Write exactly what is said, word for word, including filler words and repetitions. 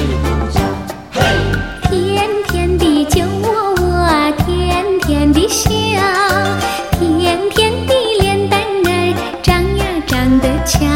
梦想。嘿， 甜甜的酒窝窝，甜甜的笑，甜甜的脸蛋儿长呀长得俏。